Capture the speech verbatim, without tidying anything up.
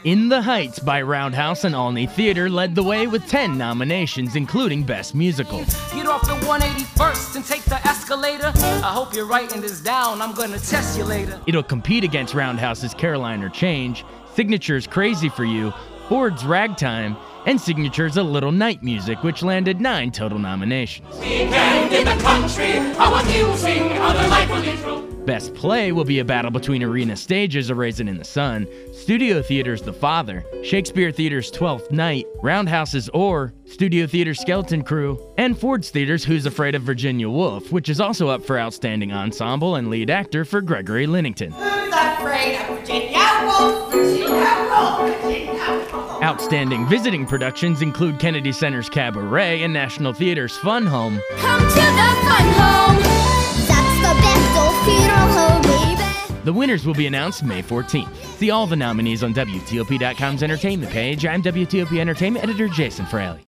In the Heights by Roundhouse and Olney Theater led the way with ten nominations, including Best Musical. Get off the one eighty-first and take the escalator. I hope you're writing this down, I'm gonna test you later. It'll compete against Roundhouse's Caroline or Change, Signature's Crazy for You, Ford's Ragtime, and Signature's A Little Night Music, which landed nine total nominations. Weekend in the country, how amusing, how delightfully true. Best Play will be a battle between Arena Stage's A Raisin in the Sun, Studio Theater's The Father, Shakespeare Theater's Twelfth Night, Roundhouse's Or, Studio Theater's Skeleton Crew, and Ford's Theater's Who's Afraid of Virginia Woolf, which is also up for Outstanding Ensemble and Lead Actor for Gregory Linnington. Who's afraid of Virginia Woolf? Virginia Woolf, Virginia Woolf. Outstanding visiting productions include Kennedy Center's Cabaret and National Theater's Fun Home. Come to the Fun Home. That's the best old funeral home, baby. The winners will be announced May fourteenth. See all the nominees on W T O P dot com's entertainment page. I'm W T O P Entertainment editor Jason Fraley.